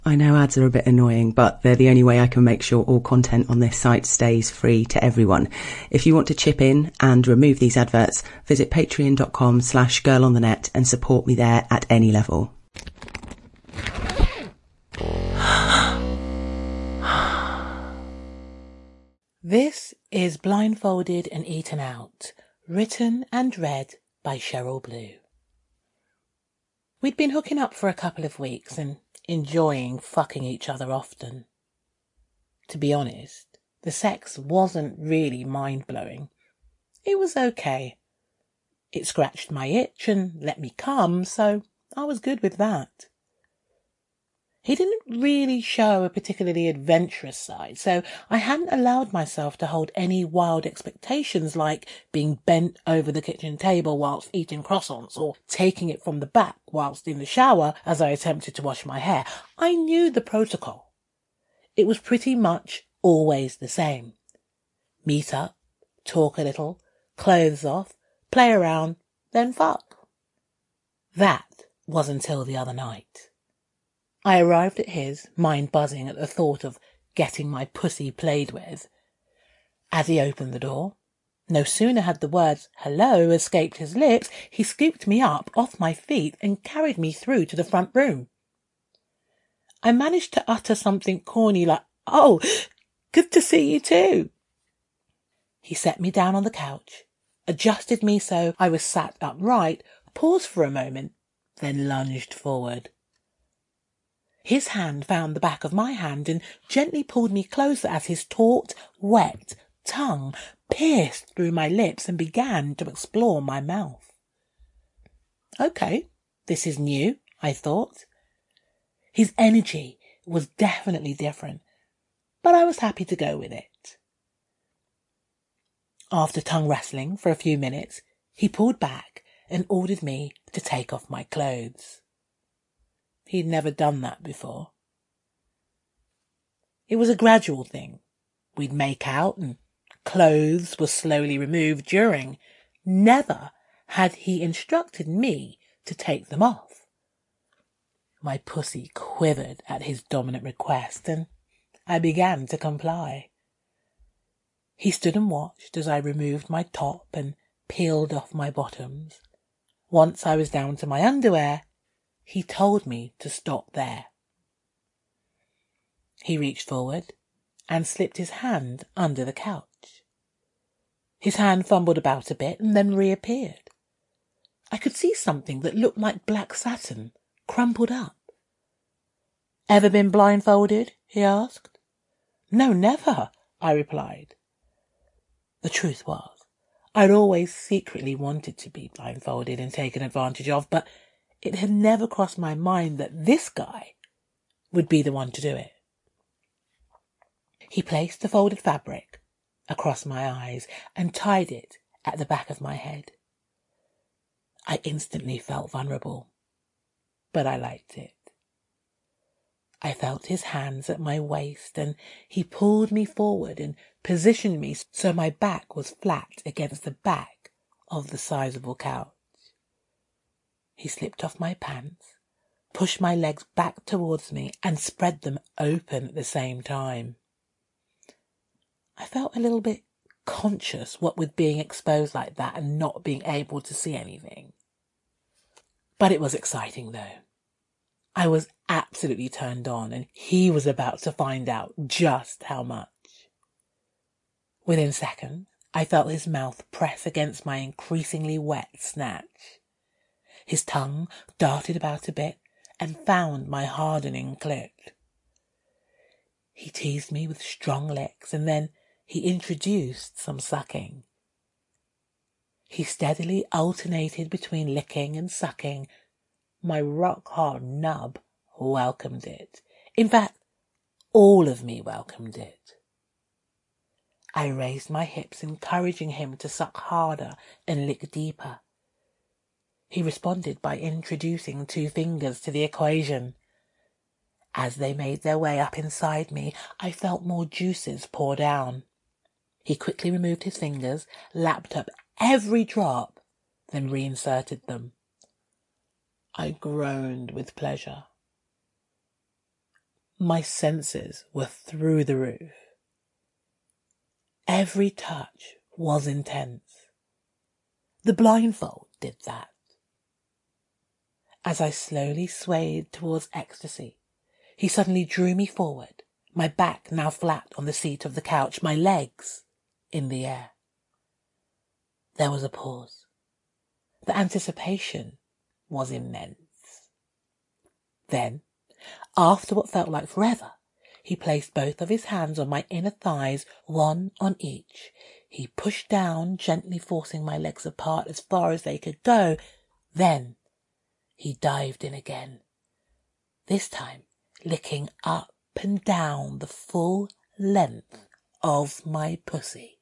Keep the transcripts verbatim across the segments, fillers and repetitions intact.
I know ads are a bit annoying, but they're the only way I can make sure all content on this site stays free to everyone. If you want to chip in and remove these adverts, visit patreon.com slash girlonthenet and support me there at any level. This is Blindfolded and Eaten Out, written and read by Cheryl Blue. We'd been hooking up for a couple of weeks and enjoying fucking each other often. To be honest, the sex wasn't really mind-blowing. It was okay. It scratched my itch and let me come, so I was good with that. He didn't really show a particularly adventurous side, so I hadn't allowed myself to hold any wild expectations like being bent over the kitchen table whilst eating croissants or taking it from the back whilst in the shower as I attempted to wash my hair. I knew the protocol. It was pretty much always the same. Meet up, talk a little, clothes off, play around, then fuck. That was until the other night. I arrived at his, mind buzzing at the thought of getting my pussy played with. As he opened the door, no sooner had the words hello escaped his lips, he scooped me up off my feet and carried me through to the front room. I managed to utter something corny like, "Oh, good to see you too." He set me down on the couch, adjusted me so I was sat upright, paused for a moment, then lunged forward. His hand found the back of my hand and gently pulled me closer as his taut, wet tongue pierced through my lips and began to explore my mouth. Okay, this is new, I thought. His energy was definitely different, but I was happy to go with it. After tongue wrestling for a few minutes, he pulled back and ordered me to take off my clothes. He'd never done that before. It was a gradual thing. We'd make out and clothes were slowly removed during. Never had he instructed me to take them off. My pussy quivered at his dominant request and I began to comply. He stood and watched as I removed my top and peeled off my bottoms. Once I was down to my underwear, he told me to stop there. He reached forward and slipped his hand under the couch. His hand fumbled about a bit and then reappeared. I could see something that looked like black satin, crumpled up. "Ever been blindfolded?" he asked. "No, never," I replied. The truth was, I'd always secretly wanted to be blindfolded and taken advantage of, but it had never crossed my mind that this guy would be the one to do it. He placed the folded fabric across my eyes and tied it at the back of my head. I instantly felt vulnerable, but I liked it. I felt his hands at my waist and he pulled me forward and positioned me so my back was flat against the back of the sizable couch. He slipped off my pants, pushed my legs back towards me and spread them open at the same time. I felt a little bit conscious what with being exposed like that and not being able to see anything. But it was exciting though. I was absolutely turned on and he was about to find out just how much. Within seconds, I felt his mouth press against my increasingly wet snatch. His tongue darted about a bit and found my hardening clit. He teased me with strong licks and then he introduced some sucking. He steadily alternated between licking and sucking. My rock-hard nub welcomed it. In fact, all of me welcomed it. I raised my hips, encouraging him to suck harder and lick deeper. He responded by introducing two fingers to the equation. As they made their way up inside me, I felt more juices pour down. He quickly removed his fingers, lapped up every drop, then reinserted them. I groaned with pleasure. My senses were through the roof. Every touch was intense. The blindfold did that. As I slowly swayed towards ecstasy, he suddenly drew me forward, my back now flat on the seat of the couch, my legs in the air. There was a pause. The anticipation was immense. Then, after what felt like forever, he placed both of his hands on my inner thighs, one on each. He pushed down, gently forcing my legs apart as far as they could go. Then he dived in again, this time licking up and down the full length of my pussy.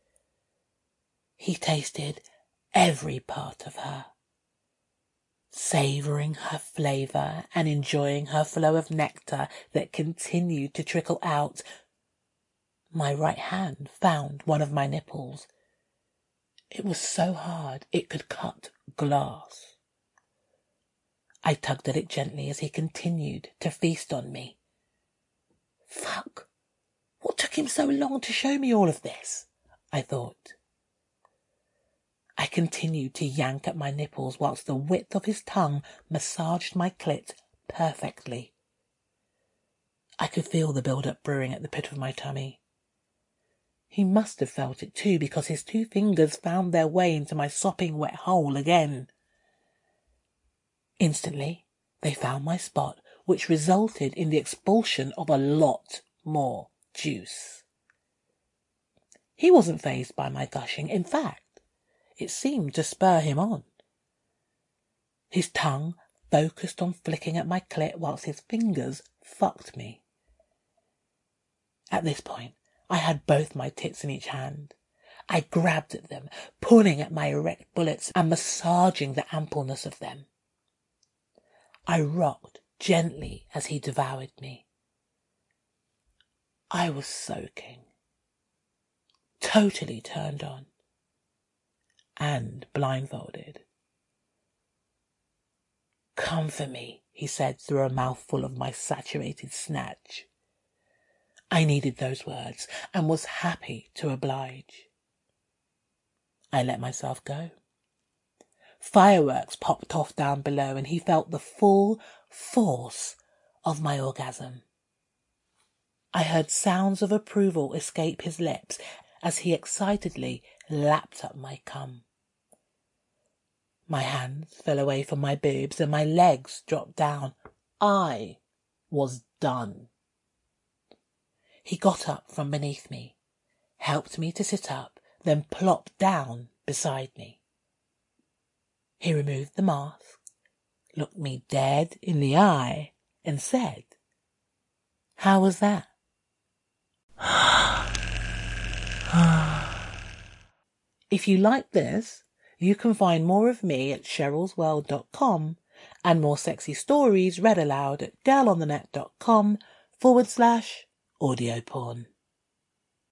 He tasted every part of her, savouring her flavour and enjoying her flow of nectar that continued to trickle out. My right hand found one of my nipples. It was so hard it could cut glass. I tugged at it gently as he continued to feast on me. Fuck! What took him so long to show me all of this? I thought. I continued to yank at my nipples whilst the width of his tongue massaged my clit perfectly. I could feel the build-up brewing at the pit of my tummy. He must have felt it too, because his two fingers found their way into my sopping wet hole again. Instantly, they found my spot, which resulted in the expulsion of a lot more juice. He wasn't fazed by my gushing. In fact, it seemed to spur him on. His tongue focused on flicking at my clit whilst his fingers fucked me. At this point, I had both my tits in each hand. I grabbed at them, pulling at my erect bullets and massaging the ampleness of them. I rocked gently as he devoured me. I was soaking, totally turned on, and blindfolded. "Come for me," he said through a mouthful of my saturated snatch. I needed those words and was happy to oblige. I let myself go. Fireworks popped off down below and he felt the full force of my orgasm. I heard sounds of approval escape his lips as he excitedly lapped up my cum. My hands fell away from my boobs and my legs dropped down. I was done. He got up from beneath me, helped me to sit up, then plopped down beside me. He removed the mask, looked me dead in the eye, and said, "How was that?" If you like this, you can find more of me at cheryls world dot com and more sexy stories read aloud at girlonthenet.com forward slash audio porn.